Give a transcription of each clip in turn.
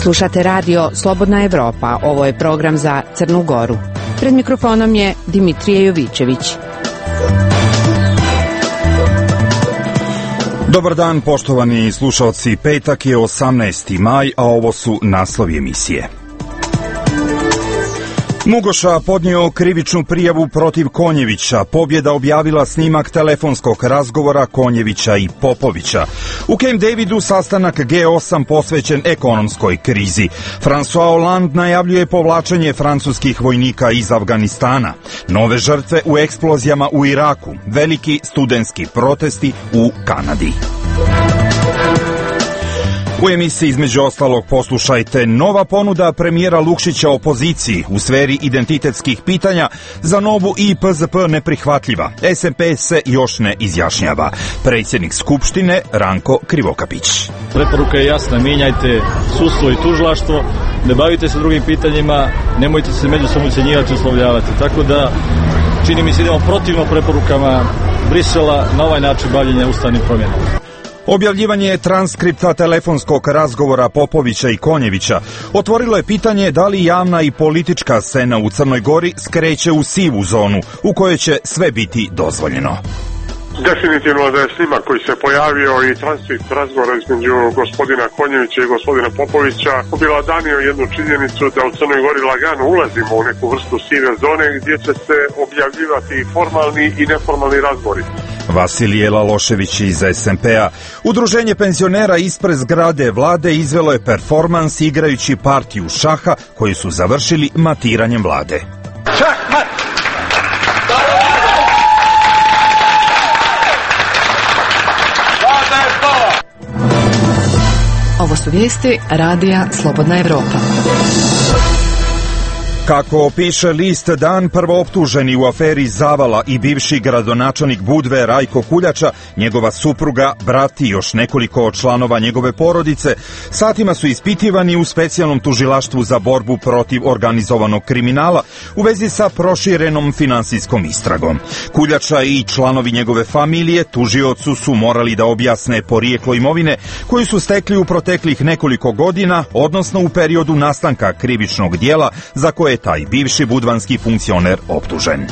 Slušate radio Slobodna Evropa. Ovo je program za Crnu Goru. Pred mikrofonom je Dimitrije Jovićević. Dobar dan, poštovani slušalci. Petak je 18. maj, a ovo su naslovi emisije. Mugoša podnio krivičnu prijavu protiv Konjevića. Pobjeda objavila snimak telefonskog razgovora Konjevića i Popovića. U Camp Davidu sastanak G8 posvećen ekonomskoj krizi. François Hollande najavljuje povlačenje francuskih vojnika iz Afganistana. Nove žrtve u eksplozijama u Iraku. Veliki studentski protesti u Kanadi. U emisiji između ostalog poslušajte: nova ponuda premijera Lukšića opoziciji u sferi identitetskih pitanja, za Novu i PZP neprihvatljiva. SMP se još ne izjašnjava. Predsjednik Skupštine Ranko Krivokapić. Preporuka je jasna: mijenjajte sudstvo i tužilaštvo, ne bavite se drugim pitanjima, nemojte se međusobno ucjenjivati i uslovljavati. Tako da čini mi se idemo protivno preporukama Brisela na ovaj način bavljenja ustavnim promjenama. Objavljivanje transkripta telefonskog razgovora Popovića i Konjevića otvorilo je pitanje da li javna i politička scena u Crnoj Gori skreće u sivu zonu u kojoj će sve biti dozvoljeno. Definitivno da je snimak koji se pojavio i transkript razgovora između gospodina Konjevića i gospodina Popovića obilodanio jednu činjenicu da u Crnoj Gori lagano ulazimo u neku vrstu sive zone gdje će se objavljivati formalni i neformalni razgovori. Vasilije Lalošević iz SMP-a. Udruženje penzionera ispred zgrade vlade izvelo je performans igrajući partiju šaha koju su završili matiranjem vlade. Šahmat! Ovo su vijesti radija Slobodna Evropa. Kako piše list Dan, prvooptuženi u aferi Zavala i bivši gradonačelnik Budve Rajko Kuljača, njegova supruga, brat i još nekoliko članova njegove porodice satima su ispitivani u specijalnom tužilaštvu za borbu protiv organizovanog kriminala u vezi sa proširenom finansijskom istragom. Kuljača i članovi njegove familije tužiocu su morali da objasne porijeklo imovine koju su stekli u proteklih nekoliko godina, odnosno u periodu nastanka krivičnog dijela za koje taj bivši budvanski funkcioner optužen.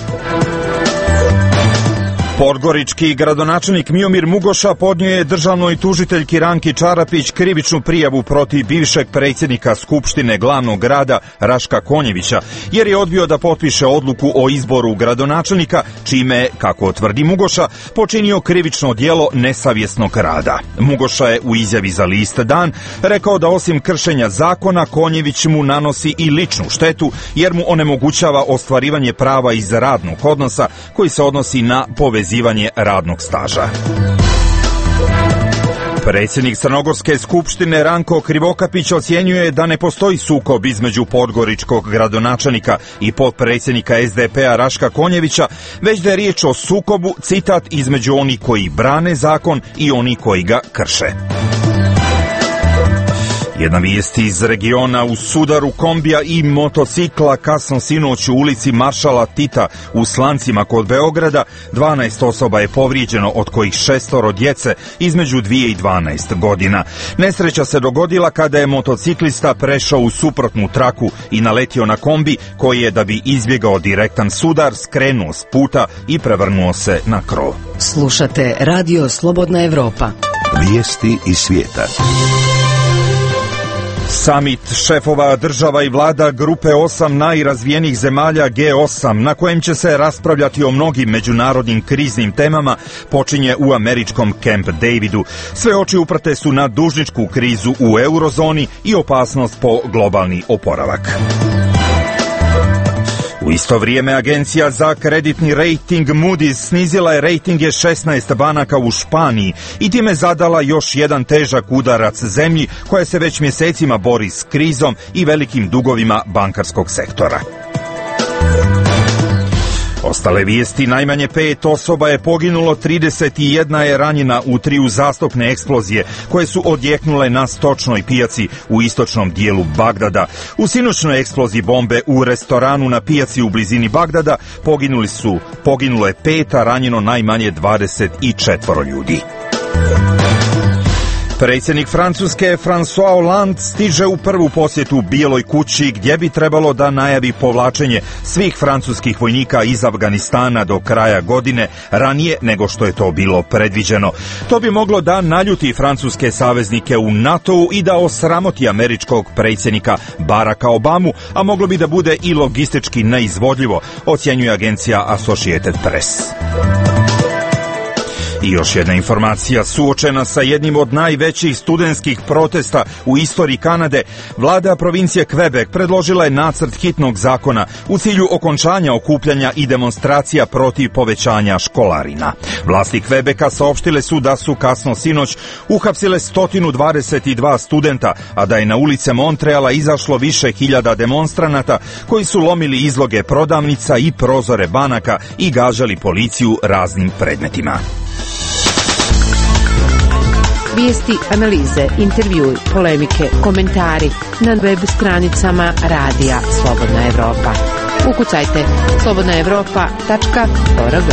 Podgorički gradonačelnik Miomir Mugoša podnio je državnoj tužiteljki Ranki Čarapić krivičnu prijavu protiv bivšeg predsjednika Skupštine glavnog grada Raška Konjevića, jer je odbio da potpiše odluku o izboru gradonačelnika, čime, kako tvrdi Mugoša, počinio krivično djelo nesavjesnog rada. Mugoša je u izjavi za list Dan rekao da osim kršenja zakona, Konjević mu nanosi i ličnu štetu, jer mu onemogućava ostvarivanje prava iz radnog odnosa koji se odnosi na povezivanje radnog staža. Predsjednik Crnogorske skupštine Ranko Krivokapić ocjenjuje da ne postoji sukob između podgoričkog gradonačelnika i potpredsjednika SDP-a Raška Konjevića, već da je riječ o sukobu, citat, između onih koji brane zakon i oni koji ga krše. Jedna vijest iz regiona: u sudaru kombija i motocikla kasno sinoć u ulici Maršala Tita u Slancima kod Beograda 12 osoba je povrijeđeno, od kojih 6 djece između 2 i 12 godina. Nesreća se dogodila kada je motociklista prešao u suprotnu traku i naletio na kombi koji je, da bi izbjegao direktan sudar, skrenuo s puta i prevrnuo se na krov. Slušate radio Slobodna Evropa. Vijesti iz svijeta. Samit šefova država i vlada grupe 8 najrazvijenijih zemalja G8, na kojem će se raspravljati o mnogim međunarodnim kriznim temama, počinje u američkom Camp Davidu. Sve oči uprte su na dužničku krizu u eurozoni i opasnost po globalni oporavak. U isto vrijeme agencija za kreditni rejting Moody's snizila je rejtinge 16 banaka u Španiji i time zadala još jedan težak udarac zemlji koja se već mjesecima bori s krizom i velikim dugovima bankarskog sektora. Ostale vijesti: najmanje 5 osoba je poginulo, 31 je ranjena u 3 uzastopne eksplozije koje su odjeknule na stočnoj pijaci u istočnom dijelu Bagdada. U sinoćnoj eksploziji bombe u restoranu na pijaci u blizini Bagdada poginulo je 5, a ranjeno najmanje 24 ljudi. Predsjednik Francuske François Hollande stiže u prvu posjetu Bijeloj kući gdje bi trebalo da najavi povlačenje svih francuskih vojnika iz Afganistana do kraja godine, ranije nego što je to bilo predviđeno. To bi moglo da naljuti francuske saveznike u NATO-u i da osramoti američkog predsjednika Baracka Obamu, a moglo bi da bude i logistički neizvodljivo, ocjenjuje agencija Associated Press. I još jedna informacija, suočena sa jednim od najvećih studentskih protesta u istoriji Kanade, vlada provincije Quebec predložila je nacrt hitnog zakona u cilju okončanja okupljanja i demonstracija protiv povećanja školarina. Vlasti Quebeca saopštile su da su kasno sinoć uhapsile 122 studenta, a da je na ulice Montreala izašlo više hiljada demonstranata koji su lomili izloge prodavnica i prozore banaka i gađali policiju raznim predmetima. Vijesti, analize, intervjui, polemike, komentari na web stranicama Radija Slobodna Evropa. Ukucajte slobodnaevropa.org.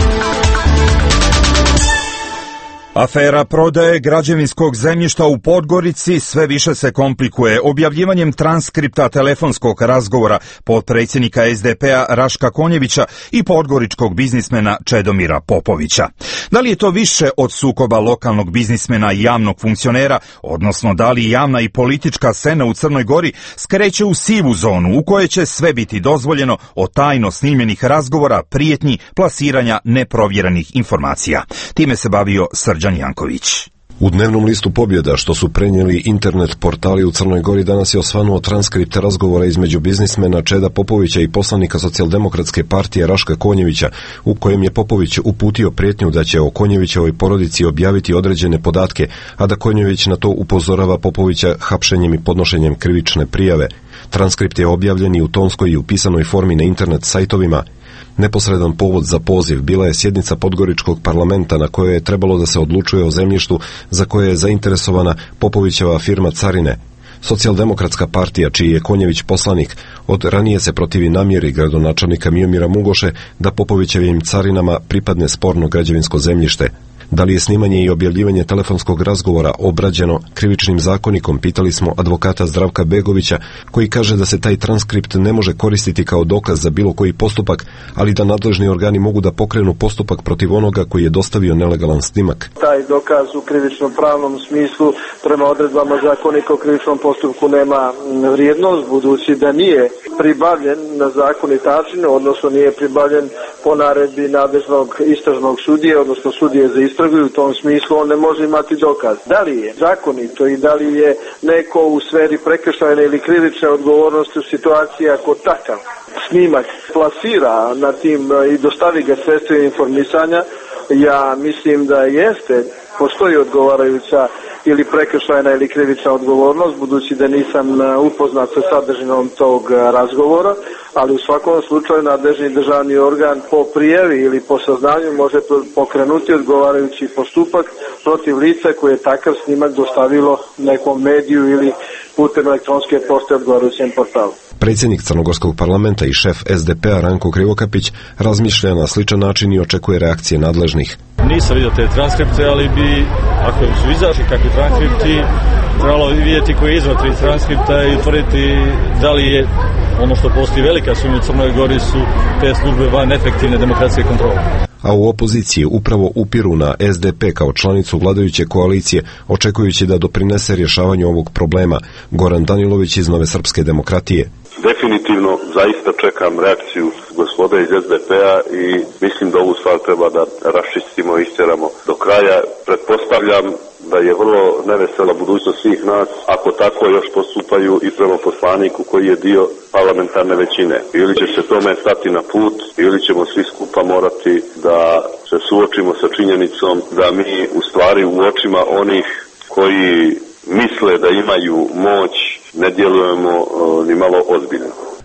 Afera prodaje građevinskog zemljišta u Podgorici sve više se komplikuje objavljivanjem transkripta telefonskog razgovora potpredsjednika SDP-a Raška Konjevića i podgoričkog biznismena Čedomira Popovića. Da li je to više od sukoba lokalnog biznismena i javnog funkcionera, odnosno da li javna i politička scena u Crnoj Gori skreće u sivu zonu u kojoj će sve biti dozvoljeno od tajno snimljenih razgovora, prijetnji, plasiranja neprovjerenih informacija. Time se bavio Srđan Janković. U dnevnom listu Pobjeda, što su prenijeli internet portali u Crnoj Gori, danas je osvanuo transkript razgovora između biznismena Čeda Popovića i poslanika Socijaldemokratske partije Raška Konjevića, u kojem je Popović uputio prijetnju da će o Konjevićevoj porodici objaviti određene podatke, a da Konjević na to upozorava Popovića hapšenjem i podnošenjem krivične prijave. Transkript je objavljen i u tonskoj i u pisanoj formi na internet sajtovima. Neposredan povod za poziv bila je sjednica Podgoričkog parlamenta na kojoj je trebalo da se odlučuje o zemljištu za koje je zainteresovana Popovićeva firma Carine. Socijaldemokratska partija, čiji je Konjević poslanik, od ranije se protivi namjeri gradonačelnika Miomira Mugoše da Popovićevim carinama pripadne sporno građevinsko zemljište. Da li je snimanje i objavljivanje telefonskog razgovora obrađeno krivičnim zakonikom, pitali smo advokata Zdravka Begovića, koji kaže da se taj transkript ne može koristiti kao dokaz za bilo koji postupak, ali da nadležni organi mogu da pokrenu postupak protiv onoga koji je dostavio nelegalan snimak. Taj dokaz u krivičnom pravnom smislu prema odredbama zakonika o krivičnom postupku nema vrijednost, budući da nije pribavljen na zakonit način, odnosno nije pribavljen po naredbi nadležnog istražnog sudije, odnosno sudije za istragu, i u tom smislu on ne može imati dokaz. Da li je zakonito i da li je neko u sferi prekršajne ili krivične odgovornosti u situaciji ako takav snimak plasira na tim i dostavi ga sredstvima informisanja, ja mislim da jeste, postoji odgovarajuća ili prekršajna ili krivična odgovornost, budući da nisam upoznat sa sadržinom tog razgovora, ali u svakom slučaju nadležni državni organ po prijavi ili po saznanju može pokrenuti odgovarajući postupak protiv lica koje je takav snimak dostavilo nekom mediju ili putem elektronske pošte odgovarajućem portalu. Predsjednik Crnogorskog parlamenta i šef SDP-a Ranko Krivokapić razmišlja na sličan način i očekuje reakcije nadležnih. Nisam vidio te transkripte, ali bi, ako su izašli kakvi transkripti, trebalo vidjeti koji je izvor tih transkripta i utvrditi da li je ono što postoji velika sumnja u Crnoj Gori su te službe van efektivne demokratske kontrole. A u opoziciji upravo upiru na SDP kao članicu vladajuće koalicije, očekujući da doprinese rješavanju ovog problema. Goran Danilović iz Nove srpske demokratije. Definitivno zaista čekam reakciju gospode iz SDP-a i mislim da ovu stvar treba da raščistimo i istjeramo do kraja. Pretpostavljam da je vrlo nevesela budućnost svih nas ako tako još postupaju i prema poslaniku koji je dio parlamentarne većine. Ili će se tome stati na put, ili ćemo svi skupa morati da se suočimo sa činjenicom da mi u stvari u očima onih koji misle da imaju moć ne djelujemo ni malo ozbiljno.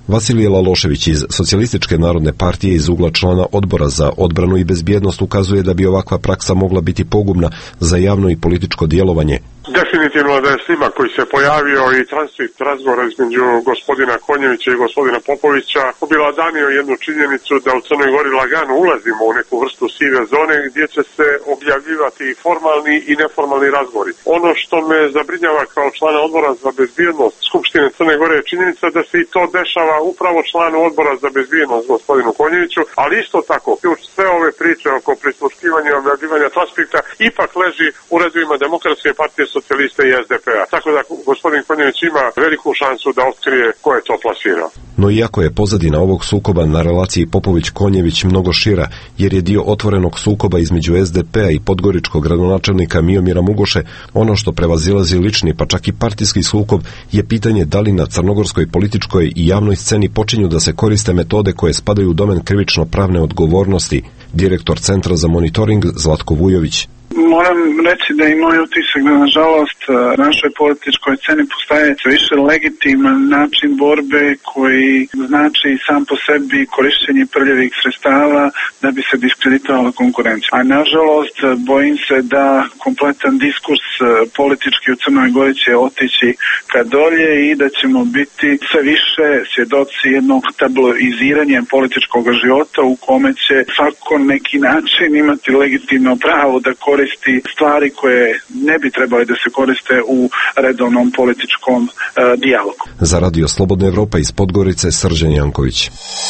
Vasilije Lalošević iz Socijalističke narodne partije iz ugla člana Odbora za odbranu i bezbjednost ukazuje da bi ovakva praksa mogla biti pogubna za javno i političko djelovanje. Definitivno da je snimak koji se pojavio i transkript razgovora između gospodina Konjevića i gospodina Popovića obilodanio jednu činjenicu da u Crnoj Gori lagano ulazimo u neku vrstu sive zone gdje će se objavljivati i formalni i neformalni razgovori. Ono što me zabrinjava kao člana Odbora za bezbjednost Skupštine Crne Gore je činjenica da se i to dešava upravo članu Odbora za bezbjednost gospodinu Konjeviću, ali isto tako ključ sve ove priče oko prisluškivanja i objavljivanja transkripta ipak leži u redovima Demokratske partije, Socijalista i SDP-a. Tako da gospodin Konjević ima veliku šansu da otkrije ko je to plasirao. No iako je pozadina ovog sukoba na relaciji Popović-Konjević mnogo šira, jer je dio otvorenog sukoba između SDP-a i podgoričkog gradonačelnika Miomira Mugoše, ono što prevazilazi lični pa čak i partijski sukob je pitanje da li na crnogorskoj političkoj i javnoj sceni počinju da se koriste metode koje spadaju u domen krivično-pravne odgovornosti. Direktor Centra za monitoring Zlatko Vujović. Moram reći da je moj utisak da nažalost našoj političkoj sceni postaje više legitiman način borbe koji znači sam po sebi korišćenje prljavih sredstava da bi se diskreditovala konkurencija. A nažalost bojim se da kompletan diskurs politički u Crnoj Gori će otići ka dolje i da ćemo biti sve više svjedoci jednog tabloiziranja političkog života u kome će svako neki način imati legitimno pravo da koristi stvari koje ne bi trebali da se koriste u redovnom političkom dijalogu. Za Radio Slobodna Evropa iz Podgorice, Srđan Janković.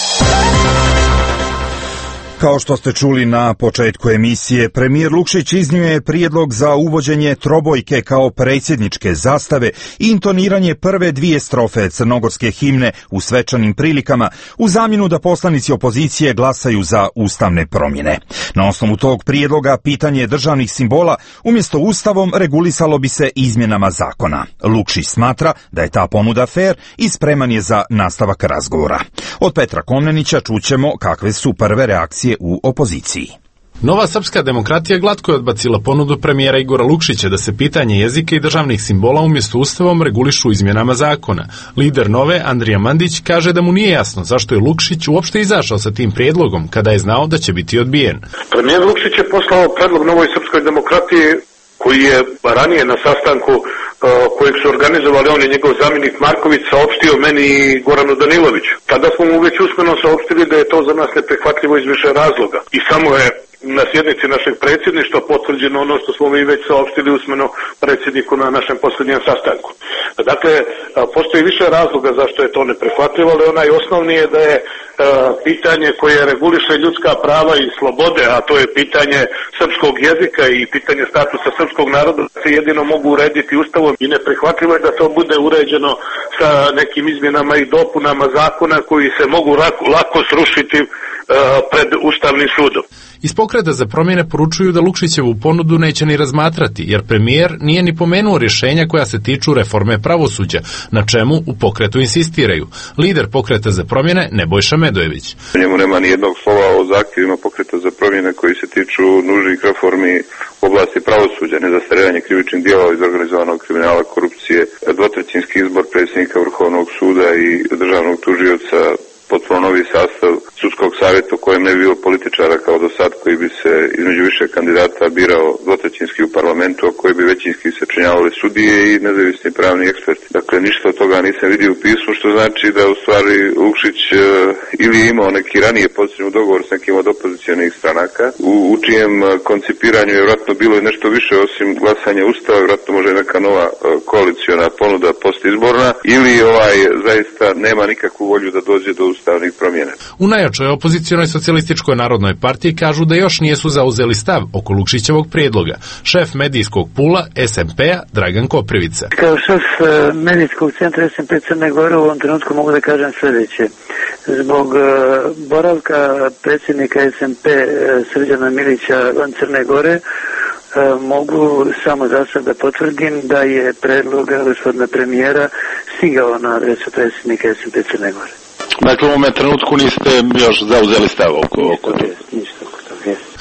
Kao što ste čuli na početku emisije, premijer Lukšić iznio je prijedlog za uvođenje trobojke kao predsjedničke zastave i intoniranje prve dvije strofe crnogorske himne u svečanim prilikama u zamjenu da poslanici opozicije glasaju za ustavne promjene. Na osnovu tog prijedloga pitanje državnih simbola umjesto ustavom regulisalo bi se izmjenama zakona. Lukšić smatra da je ta ponuda fer i spreman je za nastavak razgovora. Od Petra Komnenića čućemo kakve su prve reakcije u opoziciji. Nova srpska demokratija glatko je odbacila ponudu premijera Igora Lukšića da se pitanje jezika i državnih simbola umjesto ustavom regulišu izmjenama zakona. Lider Nove, Andrija Mandić, kaže da mu nije jasno zašto je Lukšić uopšte izašao sa tim prijedlogom kada je znao da će biti odbijen. Premijer Lukšić je poslao predlog Novoj srpskoj demokratiji koji je ranije na sastanku kojeg su organizovali on i njegov zamjenik Marković saopštio meni i Goranu Daniloviću. Tada smo mu već usmeno saopštili da je to za nas neprihvatljivo iz više razloga. I samo je na sjednici našeg predsjedništva potvrđeno ono što smo mi već saopštili usmeno predsjedniku na našem posljednjem sastanku. Dakle, postoji više razloga zašto je to neprihvatljivo, ali onaj osnovni je da je pitanje koje reguliše ljudska prava i slobode, a to je pitanje srpskog jezika i pitanje statusa srpskog naroda se jedino mogu urediti ustavom i neprihvatljivo je da to bude uređeno sa nekim izmjenama i dopunama zakona koji se mogu lako srušiti pred Ustavnim sudom. Iz Pokreta za promjene poručuju da Lukšićevu ponudu neće ni razmatrati, jer premijer nije ni pomenuo rješenja koja se tiču reforme pravosuđa, na čemu u Pokretu insistiraju. Lider Pokreta za promjene Nebojša Medojević. U njemu nema ni jednog slova o zahtjevima Pokreta za promjene koji se tiču nužnih reformi u oblasti pravosuđa, nezastarevanje krivičnih djela iz organizovanog kriminala, korupcije, dvotrećinski izbor predsjednika Vrhovnog suda i državnog tužioca, potpuno novi sastav sudskog savjeta u kojem ne bi bilo političara kao do sad koji bi se između više kandidata birao dvotrećinski u parlamentu, a koji bi većinski sačinjavali sudije i nezavisni pravni eksperti. Dakle, ništa od toga nisam vidio u pismu, što znači da u stvari Lukšić ili je imao neki ranije posljednji dogovor s nekim od opozicionih stranaka, u čijem koncipiranju je vjerojatno bilo i nešto više osim glasanja ustava, vjerojatno može neka nova koaliciona ponuda postizborna, ili zaista nema nikakvu volju da dođe do ustavnih promjena. U najjačoj opozicionoj Socijalističkoj narodnoj partiji kažu da još nijesu zauzeli stav oko Lukšićevog prijedloga. Šef medijskog pula SMP-a Dragan Koprivica. Kao šef medijskog centra SMP Crne Gore u ovom trenutku mogu da kažem sljedeće. Zbog boravka predsjednika SMP Srđana Milića van Crne Gore mogu samo za sad da potvrdim da je predlog gospodina premijera stigao na adresu predsjednika SMP Crne Gore. Dakle, u ovom trenutku niste još zauzeli stav oko toga. Ništa oko toga, jes.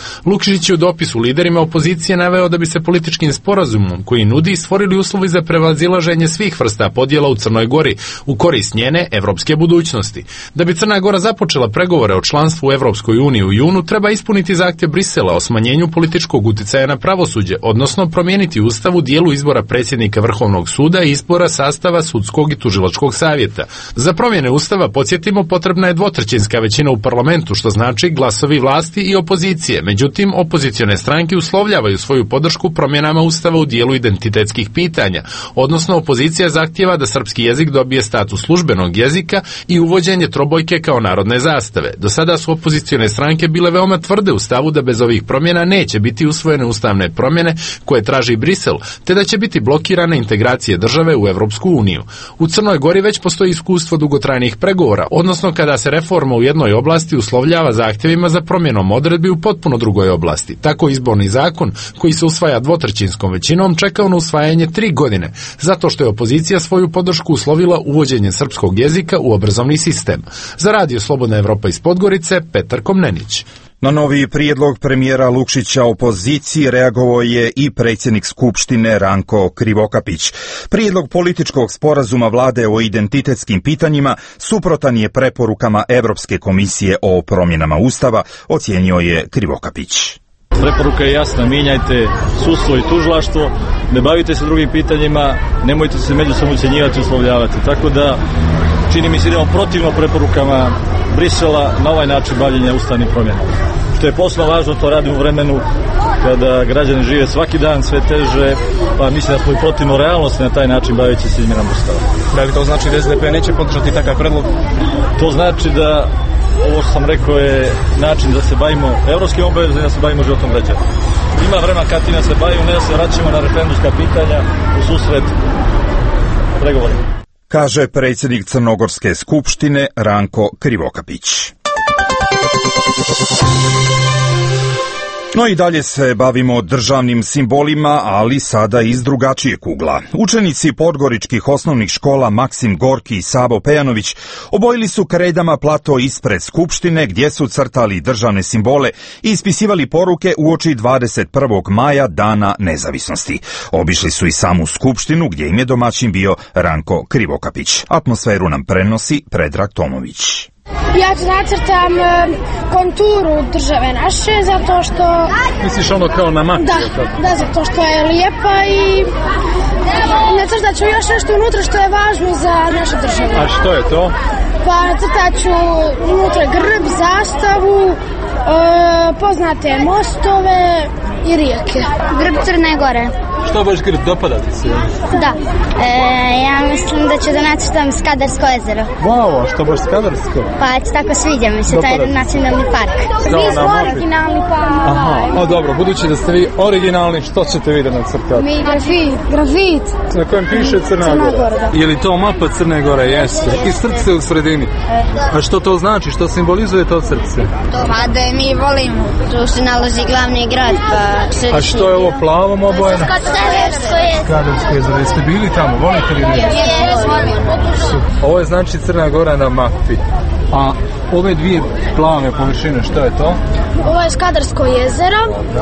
Lukšić je u dopisu liderima opozicije naveo da bi se političkim sporazumom koji nudi stvorili uslovi za prevazilaženje svih vrsta podjela u Crnoj Gori u korist njene evropske budućnosti. Da bi Crna Gora započela pregovore o članstvu u Evropskoj uniji u junu, treba ispuniti zahtjev Brisela o smanjenju političkog uticaja na pravosuđe, odnosno promijeniti ustav u dijelu izbora predsjednika Vrhovnog suda i izbora sastava sudskog i tužilačkog savjeta. Za promjene ustava, podsjetimo, potrebna je dvotrećinska većina u parlamentu, što znači glasovi vlasti i opozicije. Međutim, opozicione stranke uslovljavaju svoju podršku promjenama ustava u dijelu identitetskih pitanja, odnosno opozicija zahtijeva da srpski jezik dobije status službenog jezika i uvođenje trobojke kao narodne zastave. Do sada su opozicione stranke bile veoma tvrde u stavu da bez ovih promjena neće biti usvojene ustavne promjene koje traži Brisel, te da će biti blokirane integracije države u Evropsku uniju. U Crnoj Gori već postoji iskustvo dugotrajnih pregovora, odnosno kada se reforma u jednoj oblasti uslovljava zahtjevima za promjenom odredbi u potpuno drugoj oblasti. Tako izborni zakon, koji se usvaja dvotrećinskom većinom, čekao na usvajanje 3 godine, zato što je opozicija svoju podršku uslovila uvođenje srpskog jezika u obrazovni sistem. Za Radio Slobodna Evropa iz Podgorice, Petar Komnenić. Na novi prijedlog premijera Lukšića opoziciji reagovao je i predsjednik Skupštine Ranko Krivokapić. Prijedlog političkog sporazuma vlade o identitetskim pitanjima suprotan je preporukama Evropske komisije o promjenama ustava, ocijenio je Krivokapić. Preporuka je jasna, mijenjajte sudstvo i tužilaštvo, ne bavite se drugim pitanjima, nemojte se međusobno ucjenjivati i uslovljavati. Tako da, čini mi se, idemo protivno preporukama Brisela na ovaj način bavljenja ustavnim promjenama. Što je posebno važno, to radimo u vremenu kada građani žive svaki dan sve teže, pa mislim da smo i protivno realnosti na taj način baveći se izmjenama ustava. Da li to znači da SDP neće podržati takav predlog? To znači da ovo što sam rekao je način da se bavimo evropskim obavezama i da se bavimo životom građana. Ima vremena kad ti se bavimo, ne da se vraćamo na referendumska pitanja u susret pregovorima, kaže predsjednik Crnogorske skupštine Ranko Krivokapić. No i dalje se bavimo državnim simbolima, ali sada iz drugačijeg ugla. Učenici podgoričkih osnovnih škola Maksim Gorki i Savo Pejanović obojili su kredama plato ispred Skupštine gdje su crtali državne simbole i ispisivali poruke uoči 21. maja, Dana nezavisnosti. Obišli su i samu Skupštinu gdje im je domaćin bio Ranko Krivokapić. Atmosferu nam prenosi Predrag Tomović. Ja ću nacrtam konturu države naše, zato što... Misliš ono kao na mapi? Da, zato što je lijepa i nacrtat ću još nešto unutra što je važno za našu državu. A što je to? Pa nacrtat ću unutra grb, zastavu, poznate mostove i rijeke. Grb Crne Gore. Što baš grb, dopada ti se? Da, ja mislim da ću da nacrtam Skadarsko jezero. Wow, a što baš Skadarsko? Pa tako sviđa mi se taj nacionalni park. Mi smo originalni park. Aha, dobro, budući da ste vi originalni, što ćete vi da nacrtati? Mi grafit. Na kojem piše Crna Gora. Je li to mapa Crne Gore? Jeste. I srce u sredini. A što to znači? Što simbolizuje to srce? Pa da je mi volimo. Tu se nalazi glavni grad. Pa a što je ovo plavom obojeno? Skadarsko jezero. Jeste bili tamo? Volite li vi? Ovo je znači Crna Gora na mapi. A ove dvije plave površine, što je to? Ovo je Skadarsko jezero,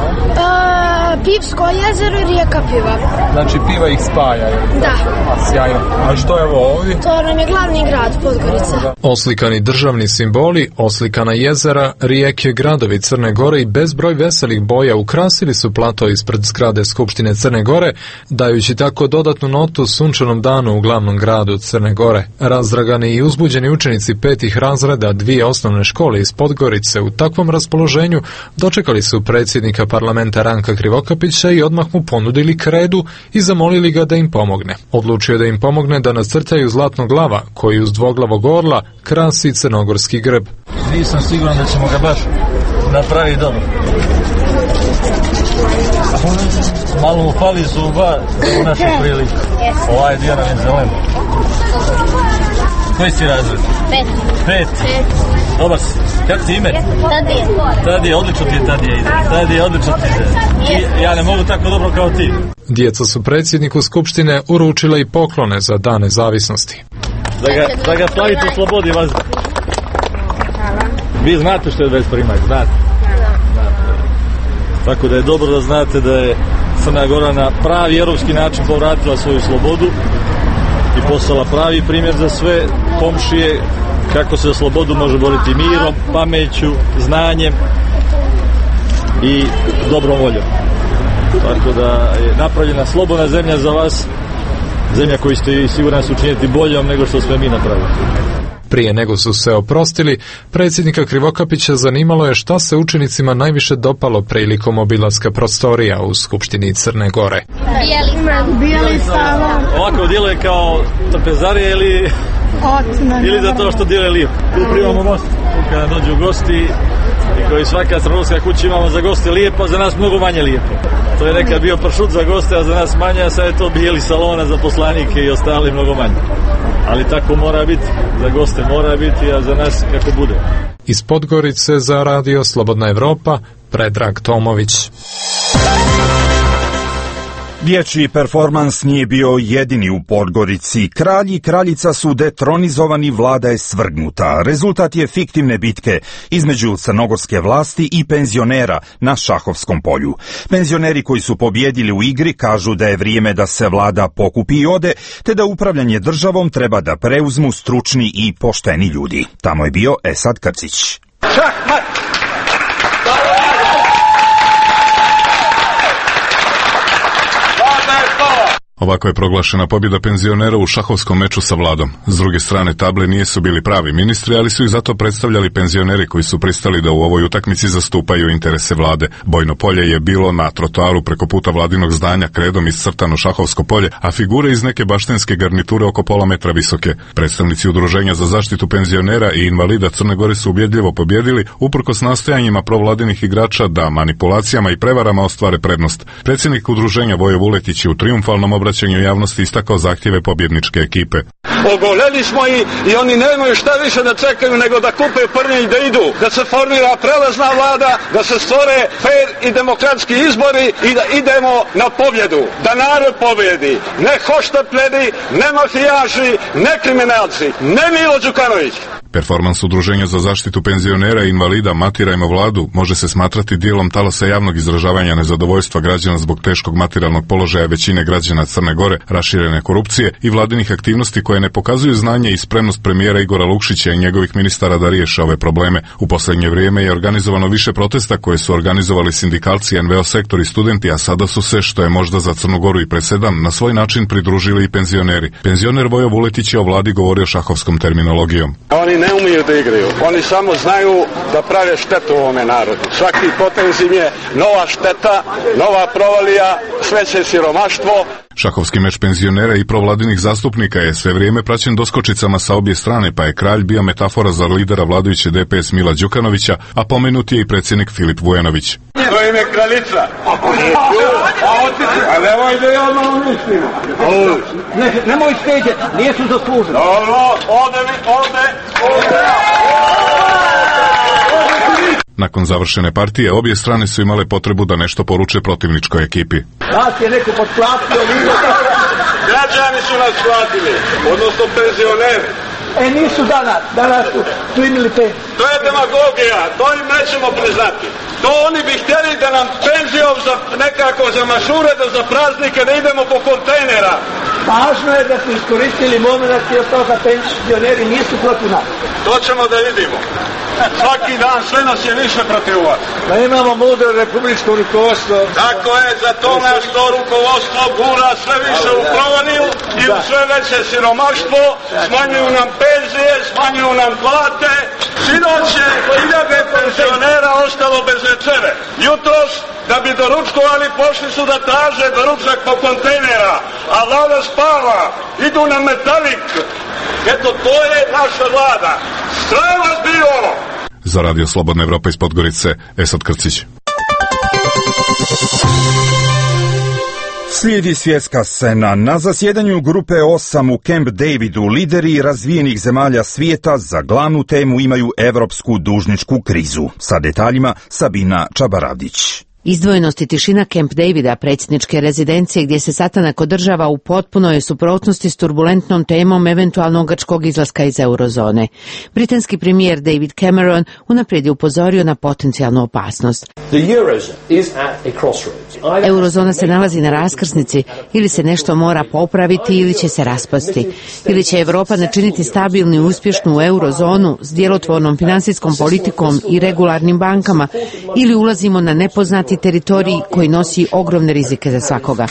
Pivsko jezero i rijeka Piva. Znači Piva ih spaja? Da. A sjajno. A što je ovo ovdje? To nam je glavni grad, Podgorica. Oslikani državni simboli, oslikana jezera, rijeke, gradovi Crne Gore i bezbroj veselih boja ukrasili su plato ispred zgrade Skupštine Crne Gore, dajući tako dodatnu notu sunčanom danu u glavnom gradu Crne Gore. Razdragani i uzbuđeni učenici 5. razreda 2 osnovne škole iz Podgorice u takvom raspoloženju dočekali su predsjednika parlamenta Ranka Krivokapića i odmah mu ponudili kredu i zamolili ga da im pomogne. Odlučio da im pomogne da nacrtaju zlatnog lava koji uz dvoglavog orla krasi crnogorski grb. Nisam siguran da ćemo ga baš napraviti dobro. Malo mu fali zuba u našu priliku. Ovaj dio nam je zelen. Koji si razred? 5. Dobar si. Kako ti ime? Tadije, odlično ti je Tadije, odlično ti je. Ja ne mogu tako dobro kao ti. Djeca su predsjedniku Skupštine uručila i poklone za Dan nezavisnosti. Da ga slavite u slobodi vazda. Vi znate što je 21. maj, znate? Tako da je dobro da znate da je Crna Gora na pravi europski način povratila svoju slobodu i postala pravi primjer za sve komšije kako se za slobodu može boriti mirom, pameću, znanjem i dobrom voljom. Tako da je napravljena slobodna zemlja za vas, zemlja koju ste siguran su učiniti boljom nego što smo mi napravili. Prije nego su se oprostili, predsjednika Krivokapića zanimalo je šta se učenicima najviše dopalo prilikom obilaska prostorija u Skupštini Crne Gore. Bijeli stavon. Ovako djeluje kao trpezarije ili za to što djeluje lijepo. Tu primamo gosti, kada dođu gosti i koji svaka crnogorska kuća imamo za goste lijepo, za nas mnogo manje lijepo. To je nekad bio pršut za goste, a za nas manje, a sad je to bijeli salona za poslanike i ostali mnogo manje. Ali tako mora biti, za goste mora biti, a za nas kako bude. Iz Podgorice za radio Slobodna Evropa, Predrag Tomović. Dječji performans nije bio jedini u Podgorici. Kralj i kraljica su detronizovani, vlada je svrgnuta. Rezultat je fiktivne bitke između crnogorske vlasti i penzionera na Šahovskom polju. Penzioneri koji su pobjedili u igri kažu da je vrijeme da se vlada pokupi i ode, te da upravljanje državom treba da preuzmu stručni i pošteni ljudi. Tamo je bio Esad Krcić. Ovako je proglašena pobjeda penzionera u šahovskom meču sa vladom. S druge strane table nisu bili pravi ministri, ali su ih zato predstavljali penzioneri koji su pristali da u ovoj utakmici zastupaju interese vlade. Bojno polje je bilo na trotoaru preko puta vladinog zdanja, kredom iscrtano šahovsko polje, a figure iz neke baštenske garniture oko pola metra visoke. Predstavnici Udruženja za zaštitu penzionera i invalida Crne Gore su ubjedljivo pobjedili, uprkos nastojanjima provladinih igrača da manipulacijama i prevarama ostvare prednost. Predsjednik udruženja Vojo Vuletić je u trijumfalnom obraćanju javnosti istakao zahtjeve pobjedničke ekipe. Ogoleli smo i oni nemaju šta više da čekaju nego da kupe prnje i da idu, da se formira prelazna vlada, da se stvore fer i demokratski izbori i da idemo na pobjedu, da narod pobjedi, ne hoštapljeni, ne mafijaši, ne kriminalci, ne Milo Đukanović. Performans Udruženja za zaštitu penzionera i invalida Matirajmo vladu može se smatrati dijelom talasa javnog izražavanja nezadovoljstva građana zbog teškog materijalnog položaja većine građana Crne Gore, raširene korupcije i vladinih aktivnosti koje ne pokazuju znanje i spremnost premijera Igora Lukšića i njegovih ministara da riješe ove probleme. U posljednje vrijeme je organizovano više protesta koje su organizovali sindikalci, NVO sektor i studenti, a sada su se, što je možda za Crnu Goru i presedan, na svoj način pridružili i penzioneri. Penzioner Vojo Vuletić je o vladi govorio šahovskom terminologijom. Oni ne umiju da igraju, oni samo znaju da prave štetu ovome narodu. Svaki potez im je nova šteta, nova provalija, sveće siromaštvo. Šahovski meč penzionera i provladinih zastupnika je sve vrijeme praćen doskočicama sa obje strane, pa je kralj bio metafora za lidera vladajuće DPS Mila Đukanovića, a pomenut je i predsjednik Filip Vujanović. To im je kraljica. A nemoj da je ono mislimo. Nemoj steđe, nijesu zaslužili. Ovde. Nakon završene partije, obje strane su imale potrebu da nešto poruče protivničkoj ekipi. Nas je neko potplatio. Građani su nas platili, odnosno penzioneri. Nisu danas su primili te. To je demagogija, to im nećemo priznati. To oni bi htjeli da nam penzijom nekako za mašure, da za praznike da idemo po kontejnera. Važno je da su iskoristili moment i od toga penzioneri nisu protiv nas. To ćemo da vidimo. Svaki dan sve nas je više protiv vas. Da imamo mudro republičko rukovodstvo. Tako je, za to nas to rukovodstvo gura sve više u provaliju i u sve veće siromaštvo, smanjuju nam penzije, smanjuju nam plate. Sinoć je hiljade penzionera ostalo bez večere. Jutros, da bi doručkovali, pošli su da traže doručak po kontejnera, a vlada spava, idu na metalik. Eto, to je naša vlada. Strah vas bilo! Za radio Slobodna Evropa iz Podgorice, Esad Krcić. Slijedi svjetska scena. Na zasjedanju grupe 8 u Camp Davidu lideri razvijenih zemalja svijeta za glavnu temu imaju evropsku dužničku krizu. Sa detaljima Sabina Čabaravdić. Izdvojenost i tišina Camp Davida, predsjedničke rezidencije gdje se sastanak održava, u potpunoj suprotnosti s turbulentnom temom eventualnog grčkog izlaska iz eurozone. Britanski premijer David Cameron unaprijed je upozorio na potencijalnu opasnost. Eurozona se nalazi na raskrsnici, ili se nešto mora popraviti ili će se raspasti. Ili će Europa načiniti stabilnu i uspješnu eurozonu s djelotvornom financijskom politikom i regularnim bankama, ili ulazimo na nepoznati teritorij koji nosi ogromne rizike za svakoga.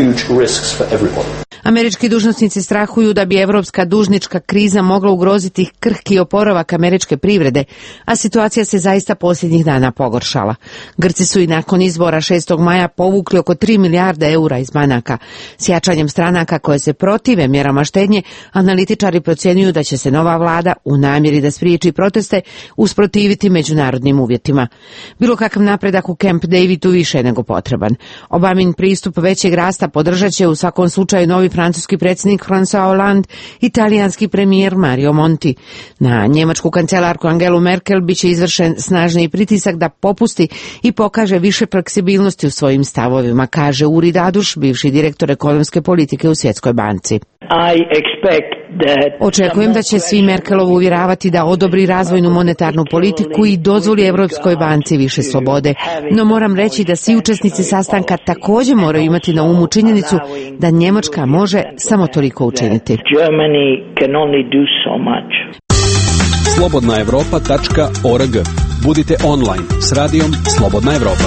Američki dužnosnici strahuju da bi evropska dužnička kriza mogla ugroziti krhki oporavak američke privrede, a situacija se zaista posljednjih dana pogoršala. Grci su i nakon izbora 6. maja povukli oko 3 milijarde eura iz banaka. S jačanjem stranaka koje se protive mjerama štednje, analitičari procjenjuju da će se nova vlada, u namjeri da spriječi proteste, usprotiviti međunarodnim uvjetima. Bilo kakav napredak u Camp Davidu više je nego potreban. Obamin pristup većeg rasta podržat će u svakom slučaju novi francuski predsjednik François Hollande i talijanski premijer Mario Monti. Na njemačku kancelarku Angelu Merkel biće izvršen snažniji pritisak da popusti i pokaže više fleksibilnosti u svojim stavovima, kaže Uri Daduš, bivši direktor ekonomske politike u Svjetskoj banci. Očekujem da će svi Merkelovu uvjeravati da odobri razvojnu monetarnu politiku i dozvoli Europskoj banci više slobode. No moram reći da svi učesnici sastanka također moraju imati na umu činjenicu da Njemačka može samo toliko učiniti. slobodnaevropa.org. Budite online s radijom Slobodna Evropa.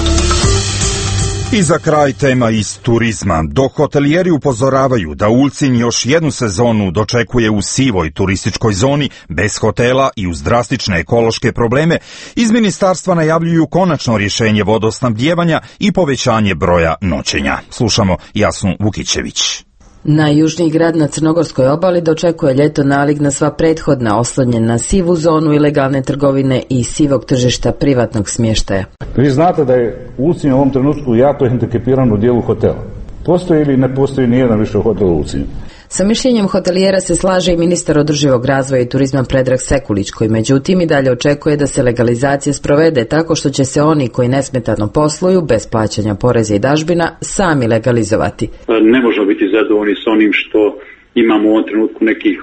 I za kraj tema iz turizma. Dok hotelijeri upozoravaju da Ulcinj još jednu sezonu dočekuje u sivoj turističkoj zoni, bez hotela i uz drastične ekološke probleme, iz ministarstva najavljuju konačno rješenje vodosnabdijevanja i povećanje broja noćenja. Slušamo Jasnu Vukićević. Najjužniji grad na Crnogorskoj obali dočekuje ljeto nalik na sva prethodna, oslonjen na sivu zonu ilegalne trgovine i sivog tržišta privatnog smještaja. Vi znate da je Ulcinj u ovom trenutku jako hendikepiran u dijelu hotela. Postoji ili ne postoji nijedan više hotel u Ulcinju? Sa mišljenjem hotelijera se slaže i ministar održivog razvoja i turizma Predrag Sekulić, koji međutim i dalje očekuje da se legalizacija sprovede tako što će se oni koji nesmetano posluju, bez plaćanja poreza i dažbina, sami legalizovati. Ne možemo biti zadovoljni s onim što imamo u ovom trenutku nekih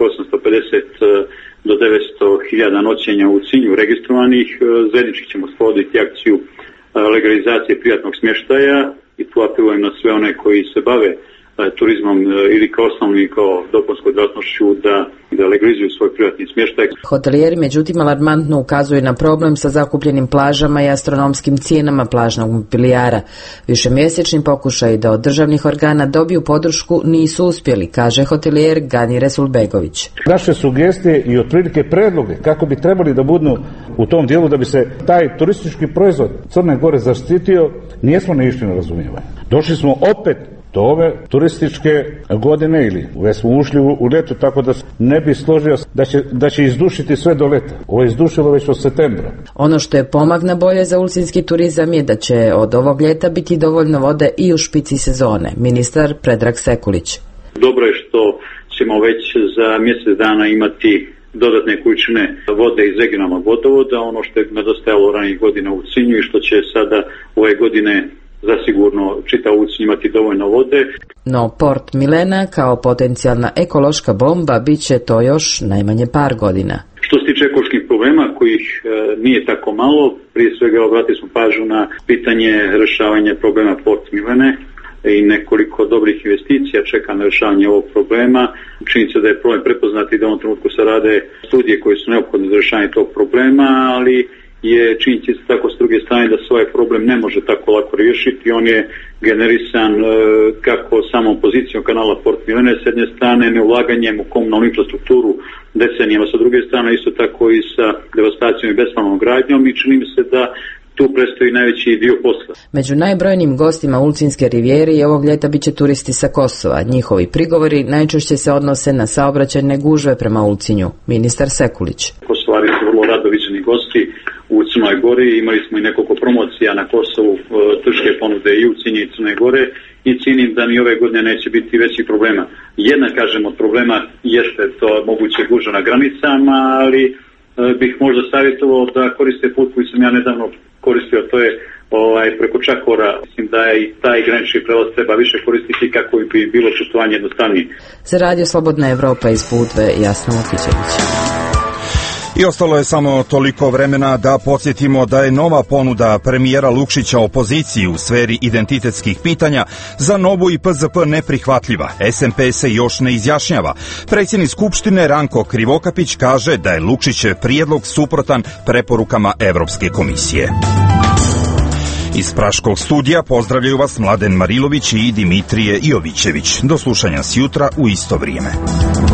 850 do 900 hiljada noćenja u Ulcinju registrovanih. Zajednički ćemo sprovoditi akciju legalizacije privatnog smještaja i tu apelujem na sve one koji se bave turizmom ili kao osnovni, kao dopunskom djelatnošću da legalizuju svoj privatni smještaj. Hotelijeri međutim alarmantno ukazuju na problem sa zakupljenim plažama i astronomskim cijenama plažnog mobilijara. Višemjesečni pokušaj da od državnih organa dobiju podršku nisu uspjeli, kaže hotelijer Gani Resulbegović. Naše sugestije i otprilike predloge kako bi trebali da budu u tom dijelu da bi se taj turistički proizvod Crne Gore zaštitio, nijesmo naišli na razumijevanje. Došli smo opet do ove turističke godine ili već smo ušli u ljeto, tako da ne bi složio da će izdušiti sve do leta. Ovo je izdušilo već od septembra. Ono što je pomak na bolje za ulcinski turizam je da će od ovog ljeta biti dovoljno vode i u špici sezone. Ministar Predrag Sekulić. Dobro je što ćemo već za mjesec dana imati dodatne količine vode iz regionalnog vodovoda, ono što je nedostajalo ranijih godina u Ulcinju i što će sada ove godine zasigurno čitav Ulcinj imati dovoljno vode. No Port Milena kao potencijalna ekološka bomba bit će to još najmanje par godina. Što se tiče ekoloških problema, kojih nije tako malo, prije svega obratili smo pažnju na pitanje rješavanja problema Port Milene i nekoliko dobrih investicija čeka na rješavanje ovog problema. Čini se da je problem prepoznat i da u ovom trenutku se rade studije koje su neophodne za rješavanje tog problema, ali je činjenica tako s druge strane da se ovaj problem ne može tako lako riješiti. On je generisan kako samom pozicijom kanala Port Milene s jedne strane, neulaganjem u komunalnu infrastrukturu decenijama sa druge strane, isto tako i sa devastacijom i bespravnom gradnjom i čini mi se da tu predstoji najveći dio posla. Među najbrojnijim gostima Ulcinjske rivijere i ovog ljeta biće turisti sa Kosova. Njihovi prigovori najčešće se odnose na saobraćajne gužve prema Ulcinju. Ministar Sekulić. Kosovari su vrlo rado viđeni gosti u Crnoj Gori. Imali smo i nekoliko promocija na Kosovu, turističke ponude i u Ulcinju i Crne Gore i cijenim da ni ove godine neće biti većih problema. Jedna, kažem, od problema jeste to moguće gužva na granicama, ali bih možda savjetovao da koriste put koji sam ja nedavno koristio, to je preko Čakora. Mislim da je i taj granični prelaz treba više koristiti kako bi bilo putovanje jednostavnije. Za Radio Slobodna Evropa iz Budve, Jasna Vukićević. I ostalo je samo toliko vremena da podsjetimo da je nova ponuda premijera Lukšića opoziciji u sferi identitetskih pitanja za Novu i PZP neprihvatljiva. SMP se još ne izjašnjava. Predsjednik Skupštine Ranko Krivokapić kaže da je Lukšićev prijedlog suprotan preporukama Evropske komisije. Iz Praškog studija pozdravljaju vas Mladen Marilović i Dimitrije Jovićević. Do slušanja sjutra u isto vrijeme.